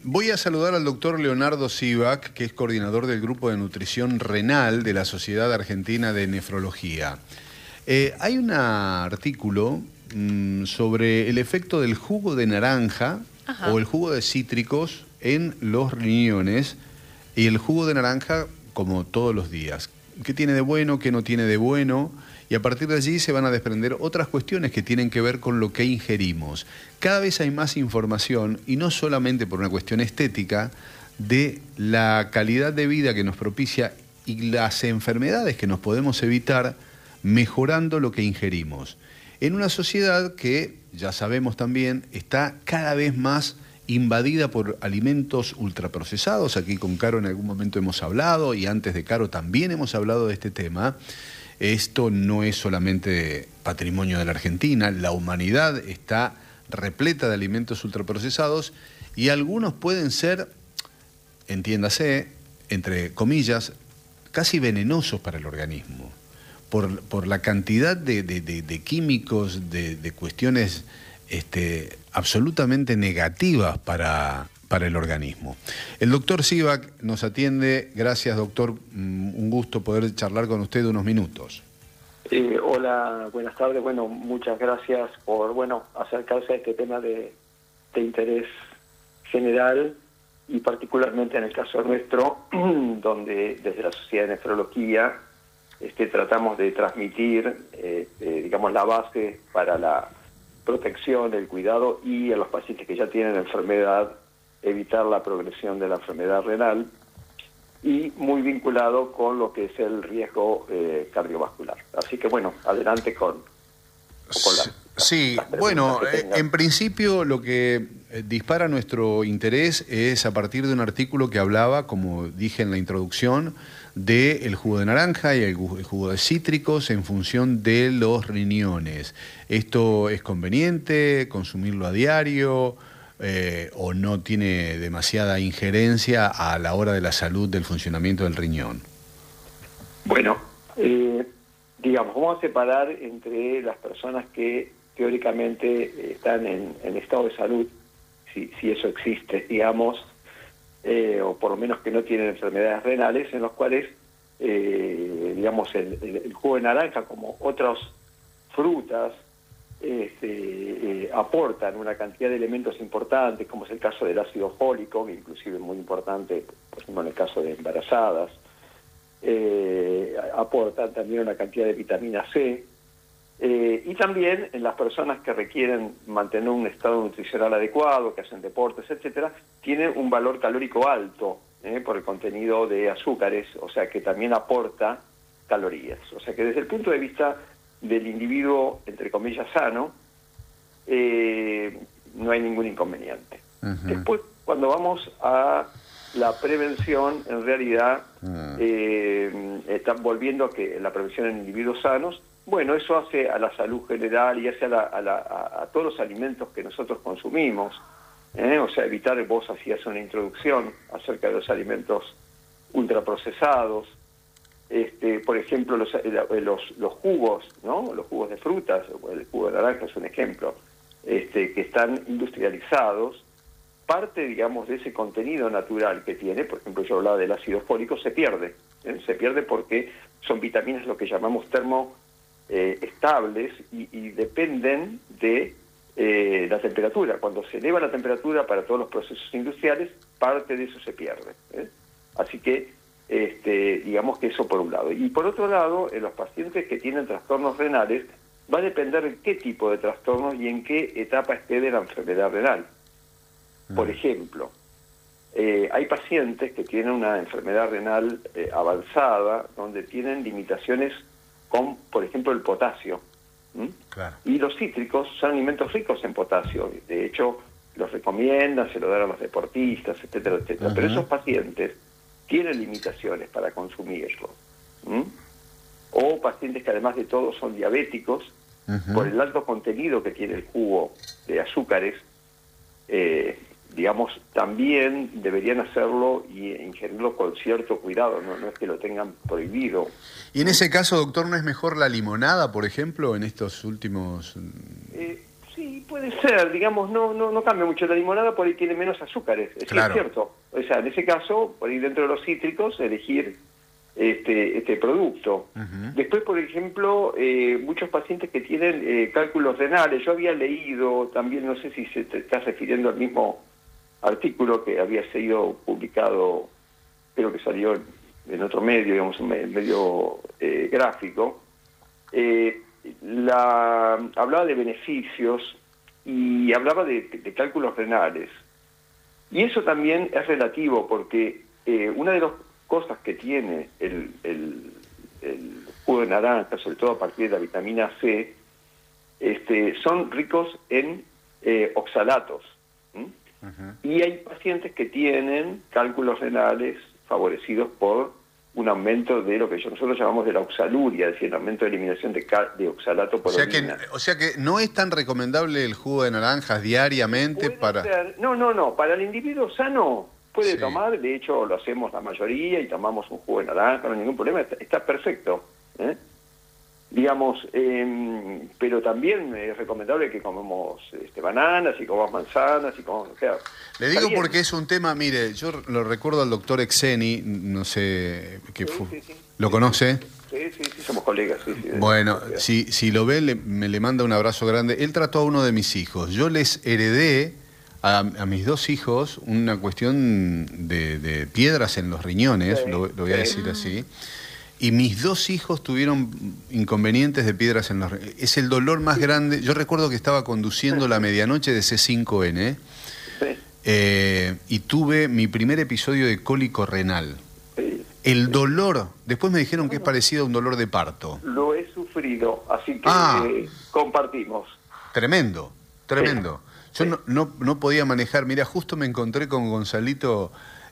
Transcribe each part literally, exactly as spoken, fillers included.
voy a saludar al doctor Leonardo Sivak, que es coordinador del Grupo de Nutrición Renal de la Sociedad Argentina de Nefrología. Eh, hay un artículo mmm, sobre el efecto del jugo de naranja Ajá. o el jugo de cítricos en los riñones, y el jugo de naranja como todos los días. ¿Qué tiene de bueno, qué no tiene de bueno? Y a partir de allí se van a desprender otras cuestiones que tienen que ver con lo que ingerimos. Cada vez hay más información, y no solamente por una cuestión estética, de la calidad de vida que nos propicia y las enfermedades que nos podemos evitar mejorando lo que ingerimos. En una sociedad que, ya sabemos también, está cada vez más invadida por alimentos ultraprocesados. Aquí con Caro en algún momento hemos hablado, y antes de Caro también hemos hablado de este tema. Esto no es solamente patrimonio de la Argentina, la humanidad está repleta de alimentos ultraprocesados, y algunos pueden ser, entiéndase, entre comillas, casi venenosos para el organismo, por, por la cantidad de, de, de, de químicos, de, de cuestiones este, absolutamente negativas para, para el organismo. El doctor Sivak nos atiende. Gracias, doctor. Un gusto poder charlar con usted unos minutos. Eh, hola, buenas tardes. Bueno, muchas gracias por bueno acercarse a este tema de, de interés general, y particularmente en el caso nuestro, donde desde la Sociedad de Nefrología este, tratamos de transmitir, eh, eh, digamos, la base para la protección, el cuidado, y a los pacientes que ya tienen enfermedad, evitar la progresión de la enfermedad renal, y muy vinculado con lo que es el riesgo eh, cardiovascular. Así que bueno, adelante con, con la... Sí, bueno, en principio lo que dispara nuestro interés es a partir de un artículo que hablaba, como dije en la introducción, del jugo de naranja y el jugo de cítricos en función de los riñones. ¿Esto es conveniente consumirlo a diario eh, o no tiene demasiada injerencia a la hora de la salud del funcionamiento del riñón? Bueno, eh, digamos, vamos a separar entre las personas que teóricamente están en, en estado de salud, si, si eso existe, digamos, eh, o por lo menos que no tienen enfermedades renales, en los cuales, eh, digamos, el, el, el jugo de naranja, como otras frutas, este, eh, aportan una cantidad de elementos importantes, como es el caso del ácido fólico, que inclusive es muy importante, por ejemplo, en el caso de embarazadas. Eh, aportan también una cantidad de vitamina C, eh, y también en las personas que requieren mantener un estado nutricional adecuado, que hacen deportes, etcétera, tienen un valor calórico alto eh, por el contenido de azúcares, o sea que también aporta calorías. O sea que desde el punto de vista del individuo, entre comillas, sano, eh, no hay ningún inconveniente. Uh-huh. Después, cuando vamos a la prevención, en realidad, uh-huh. eh, están volviendo a que la prevención en individuos sanos, bueno, eso hace a la salud general y hace a, la, a, la, a, a todos los alimentos que nosotros consumimos, ¿eh? O sea, evitar, vos hacías una introducción acerca de los alimentos ultraprocesados, este, por ejemplo, los, los, los jugos, ¿no? Los jugos de frutas, el jugo de naranja es un ejemplo, este, que están industrializados. Parte, digamos, de ese contenido natural que tiene, por ejemplo, yo hablaba del ácido fólico, se pierde. ¿eh? Se pierde porque son vitaminas lo que llamamos termo eh, estables y, y dependen de eh, la temperatura. Cuando se eleva la temperatura para todos los procesos industriales, parte de eso se pierde. ¿eh? Así que, este, digamos que eso por un lado. Y por otro lado, en los pacientes que tienen trastornos renales, va a depender de qué tipo de trastornos y en qué etapa esté de la enfermedad renal. Por ejemplo, eh, hay pacientes que tienen una enfermedad renal eh, avanzada, donde tienen limitaciones con, por ejemplo, el potasio. ¿Mm? Claro. Y los cítricos son alimentos ricos en potasio. De hecho, los recomiendan, se lo dan a los deportistas, etcétera, etcétera. Uh-huh. Pero esos pacientes tienen limitaciones para consumirlo. ¿Mm? O pacientes que además de todo son diabéticos, uh-huh. por el alto contenido que tiene el jugo de azúcares, eh, digamos, también deberían hacerlo y ingerirlo con cierto cuidado, no, no es que lo tengan prohibido. Y en ese caso, doctor, ¿no es mejor la limonada, por ejemplo, en estos últimos...? Eh, sí, puede ser, digamos, no no no cambia mucho. La limonada por ahí tiene menos azúcares, es, claro. es cierto. O sea, en ese caso, por ahí dentro de los cítricos, elegir este este producto. Uh-huh. Después, por ejemplo, eh, muchos pacientes que tienen eh, cálculos renales, yo había leído también, no sé si se te estás refiriendo al mismo artículo que había sido publicado, creo que salió en, en otro medio, digamos, un medio eh, gráfico, eh, la hablaba de beneficios y hablaba de, de cálculos renales. Y eso también es relativo, porque eh, una de las cosas que tiene el, el, el jugo de naranja, sobre todo a partir de la vitamina C, este, son ricos en eh, oxalatos. ¿Mm? Uh-huh. Y hay pacientes que tienen cálculos renales favorecidos por un aumento de lo que nosotros llamamos de la oxaluria, es decir, el aumento de eliminación de, de oxalato por o sea orina. Que, o sea que no es tan recomendable el jugo de naranjas diariamente para... Ser, no, no, no, para el individuo sano puede sí. tomar, de hecho lo hacemos la mayoría y tomamos un jugo de naranja, no hay ningún problema, está, está perfecto. ¿eh? Digamos, eh, pero también es recomendable que comamos este, bananas y comamos manzanas y comamos... O sea, le digo porque es un tema, mire, yo lo recuerdo al doctor Exeni, no sé, que sí, fue, sí, sí. ¿lo conoce? Sí, sí, sí, somos colegas. Sí, sí, bueno, si, si lo ve, le, me le manda un abrazo grande. Él trató a uno de mis hijos. Yo les heredé a, a mis dos hijos una cuestión de, de piedras en los riñones, sí, lo, lo voy a sí. decir así. Y mis dos hijos tuvieron inconvenientes de piedras en los riñones. Es el dolor más grande. Yo recuerdo que estaba conduciendo la medianoche de C cinco N sí. eh, y tuve mi primer episodio de cólico renal. Sí. El dolor, después me dijeron que es parecido a un dolor de parto. Lo he sufrido, así que ah, eh, compartimos. Tremendo, tremendo. Sí. Yo no, no, no podía manejar. Mira, justo me encontré con Gonzalito...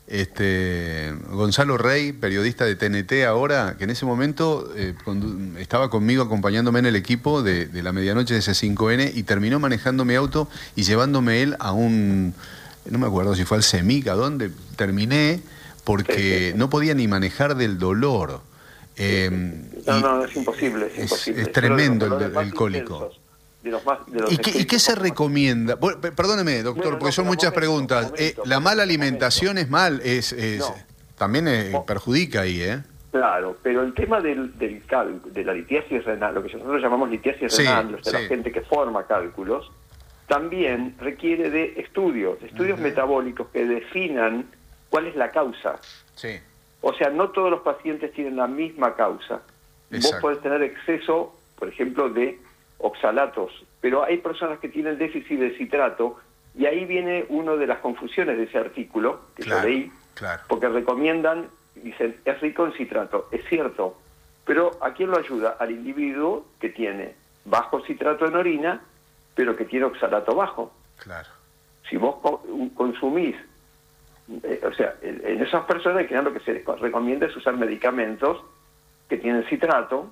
Este, Gonzalo Rey, periodista de T N T ahora, que en ese momento eh, condu- estaba conmigo acompañándome en el equipo de, de la medianoche de C cinco N y terminó manejando mi auto y llevándome él a un, no me acuerdo si fue al CEMIC, a dónde terminé, porque no podía ni manejar del dolor. Eh, no, no, es imposible, es, es imposible. Es tremendo el, el cólico. Intensos. De los más, de los ¿Y, qué, ¿Y qué se recomienda? Bueno, perdóneme, doctor, bueno, porque no, son muchas momento, preguntas. Momento, eh, la mala alimentación momento. es mal, es, es no. también eh, perjudica ahí, ¿eh? Claro, pero el tema del, del cal, de la litiasis renal, lo que nosotros llamamos litiasis sí, renal, de sí. la gente que forma cálculos, también requiere de estudios, estudios uh-huh. metabólicos que definan cuál es la causa. Sí. O sea, no todos los pacientes tienen la misma causa. Exacto. Vos podés tener exceso, por ejemplo, de oxalatos, pero hay personas que tienen déficit de citrato y ahí viene una de las confusiones de ese artículo que claro, yo leí, claro. porque recomiendan, dicen, es rico en citrato, es cierto, pero ¿a quién lo ayuda? Al individuo que tiene bajo citrato en orina, pero que tiene oxalato bajo. Claro. Si vos consumís, eh, o sea, en esas personas que lo que se les recomienda es usar medicamentos que tienen citrato.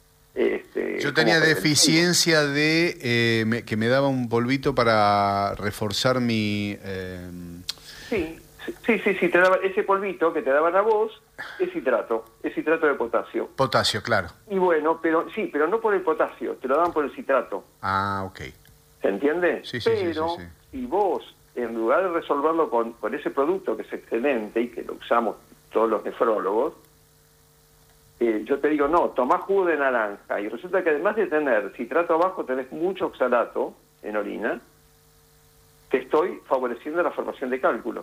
Este, Yo tenía deficiencia de eh, me, que me daba un polvito para reforzar mi... Eh... Sí, sí, sí, sí, te daba ese polvito que te daban a vos, es citrato, es citrato de potasio. Potasio, claro. Y bueno, pero sí, pero no por el potasio, te lo daban por el citrato. Ah, ok. ¿Se entiende? Sí, sí, pero sí, sí, sí. si vos, en lugar de resolverlo con, con ese producto que es excelente y que lo usamos todos los nefrólogos, Eh, yo te digo, no, tomás jugo de naranja y resulta que además de tener citrato bajo tenés mucho oxalato en orina, te estoy favoreciendo la formación de cálculos.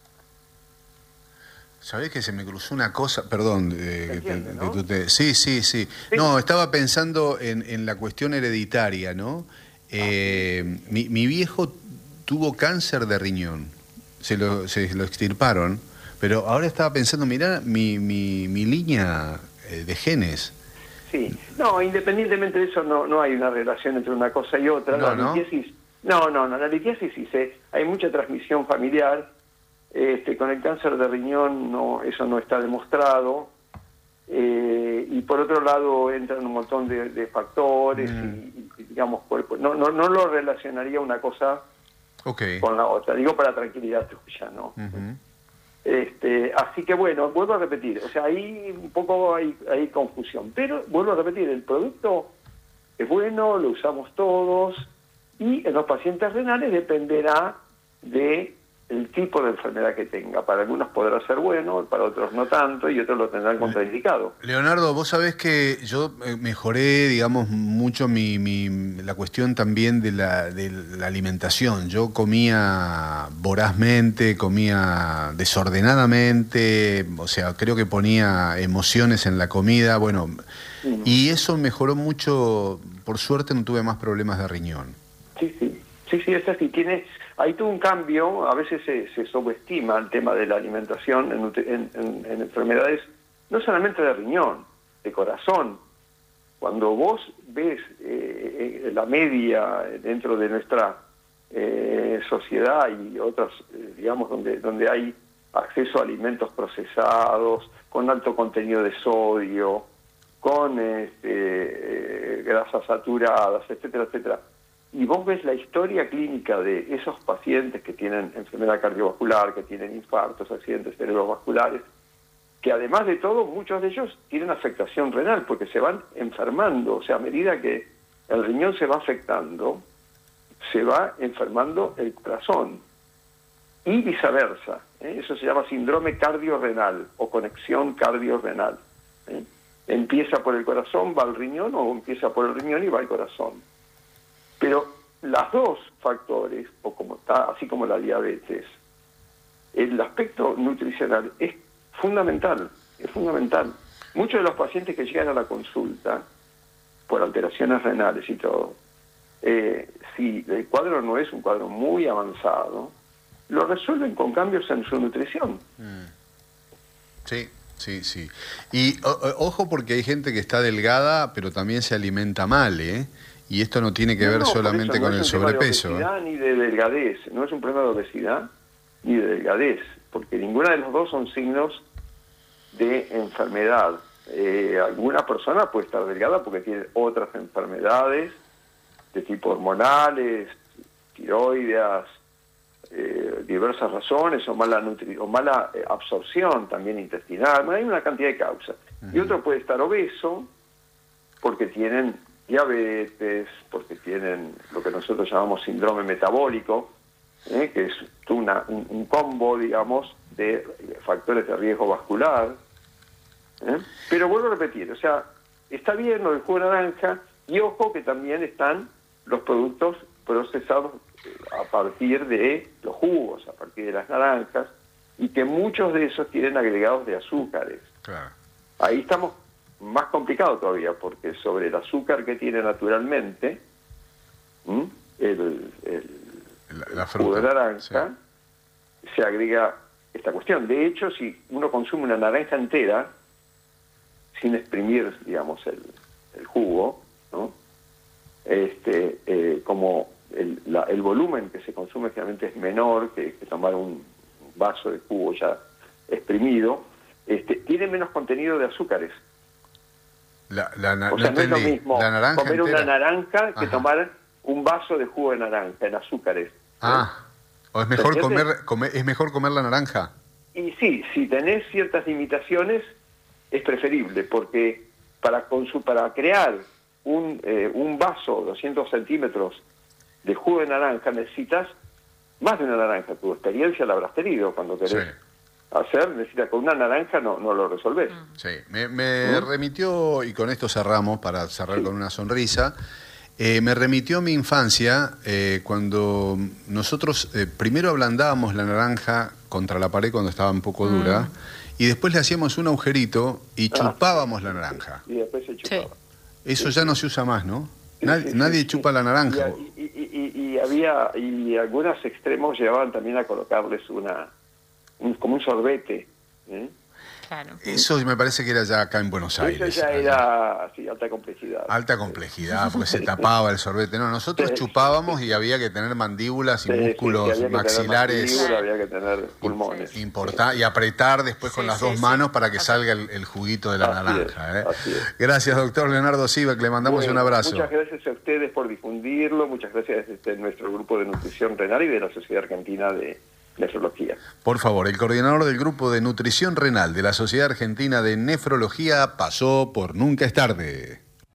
¿Sabés que se me cruzó una cosa? Perdón. Eh, entiende, de, ¿no? de, de, sí, sí, sí, sí. No, estaba pensando en, en la cuestión hereditaria, ¿no? Eh, ah, mi, mi viejo tuvo cáncer de riñón, se lo, se lo extirparon, pero ahora estaba pensando, mirá, mi, mi, mi línea... de genes. Sí, no, independientemente de eso no no hay una relación entre una cosa y otra. No, la litiasis, no, no, no, la litiasis sí se, hay mucha transmisión familiar. Este, con el cáncer de riñón no, eso no está demostrado. Eh, y por otro lado entran un montón de, de factores mm. y, y digamos cuerpo. No, no, no lo relacionaría una cosa okay. con la otra. Digo para tranquilidad tuya, ¿no? Uh-huh. Este, así que bueno, vuelvo a repetir, o sea, ahí un poco hay, hay confusión, pero vuelvo a repetir, el producto es bueno, lo usamos todos, Y en los pacientes renales dependerá de el tipo de enfermedad que tenga. Para algunos podrá ser bueno, para otros no tanto, y otros lo tendrán contraindicado. Leonardo, vos sabés que yo mejoré, digamos, mucho mi, mi, la cuestión también de la, de la alimentación. Yo comía vorazmente, comía desordenadamente, o sea, creo que ponía emociones en la comida, bueno, mm. y eso mejoró mucho. Por suerte no tuve más problemas de riñón. Sí, sí, sí, sí, es así. Tiene... Ahí tuvo un cambio, a veces se, se subestima el tema de la alimentación en, en, en, en enfermedades, no solamente de riñón, de corazón. Cuando vos ves eh, la media dentro de nuestra eh, sociedad y otras, eh, digamos, donde, donde hay acceso a alimentos procesados, con alto contenido de sodio, con este, eh, grasas saturadas, etcétera, etcétera, y vos ves la historia clínica de esos pacientes que tienen enfermedad cardiovascular, que tienen infartos, accidentes cerebrovasculares, que además de todo, muchos de ellos tienen afectación renal, porque se van enfermando. O sea, a medida que el riñón se va afectando, se va enfermando el corazón. Y viceversa. ¿eh? Eso se llama síndrome cardiorrenal o conexión cardiorrenal. ¿eh? Empieza por el corazón, va al riñón, o empieza por el riñón y va al corazón. Pero los dos factores, o como está, así como la diabetes, el aspecto nutricional es fundamental, es fundamental. Muchos de los pacientes que llegan a la consulta por alteraciones renales y todo, eh, si el cuadro no es un cuadro muy avanzado, lo resuelven con cambios en su nutrición. Mm. Sí. Sí, sí. Y o, ojo, porque hay gente que está delgada, pero también se alimenta mal, ¿eh? Y esto no tiene que no, ver no, solamente no con es el un sobrepeso. Tema de obesidad, ¿eh? Ni de delgadez. No es un problema de obesidad ni de delgadez, porque ninguna de los dos son signos de enfermedad. Eh, alguna persona puede estar delgada porque tiene otras enfermedades de tipo hormonales, tiroideas, Eh, diversas razones, o mala nutri o mala eh, absorción también intestinal. Bueno, hay una cantidad de causas. Uh-huh. Y otro puede estar obeso porque tienen diabetes, porque tienen lo que nosotros llamamos síndrome metabólico, eh, que es una, un, un combo, digamos, de factores de riesgo vascular. ¿eh? Pero vuelvo a repetir, o sea, está bien lo del jugo de naranja, y ojo que también están los productos procesados a partir de los jugos, a partir de las naranjas, y que muchos de esos tienen agregados de azúcares. Claro. Ahí estamos más complicados todavía, porque sobre el azúcar que tiene naturalmente ¿m? el, el, la, la fruta, jugo de naranja, sí. se agrega esta cuestión. De hecho, si uno consume una naranja entera, sin exprimir, digamos, el, el jugo, ¿no? este eh, como El, la, el volumen que se consume generalmente es menor que, que tomar un vaso de jugo ya exprimido, este, tiene menos contenido de azúcares. La, la, o sea, no, no es lo mismo la naranja comer entera. una naranja que Ajá. tomar un vaso de jugo de naranja en azúcares. Ah, ¿eh? ¿O es mejor comer, comer, es mejor comer la naranja? Y sí, si tenés ciertas limitaciones, es preferible, porque para, consu para crear un, eh, un vaso de doscientos centímetros de jugo de naranja necesitas más de una naranja. Tu experiencia la habrás tenido cuando querés sí. hacer, necesitas con una naranja no, no lo resolvés. Sí, me, me ¿Mm? remitió, y con esto cerramos para cerrar sí. con una sonrisa, eh, me remitió a mi infancia eh, cuando nosotros eh, primero ablandábamos la naranja contra la pared cuando estaba un poco dura mm. y después le hacíamos un agujerito y ah, chupábamos la naranja. Y después se chupaba. Sí. Eso sí, ya sí. no se usa más, ¿no? Nadie, sí, nadie sí, chupa sí. la naranja. Y, y, y, y había y algunos extremos llevaban también a colocarles una un, como un sorbete. ¿eh? Claro. Eso me parece que era ya acá en Buenos Aires. Eso ya era sí, alta complejidad. Alta complejidad, porque se tapaba el sorbete. No, nosotros sí, chupábamos sí. y había que tener mandíbulas y sí, músculos sí, maxilares. Que mandíbula, había que tener pulmones. Importar, y apretar después sí, con las sí, dos sí, manos sí. para que salga el, el juguito de la así naranja. Es, ¿eh? así es. Gracias, doctor Leonardo Sivak, le mandamos bueno, un abrazo. Muchas gracias a ustedes por difundirlo, muchas gracias a este, nuestro grupo de nutrición renal y de la Sociedad Argentina de Nefrología. Por favor, el coordinador del grupo de nutrición renal de la Sociedad Argentina de Nefrología pasó por Nunca es Tarde.